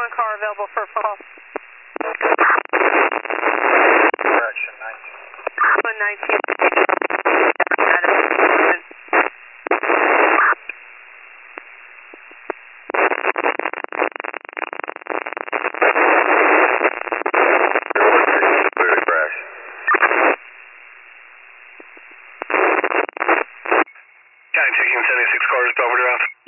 one car available for a call. Correction, 19. 76 cars, Belvedere Ave.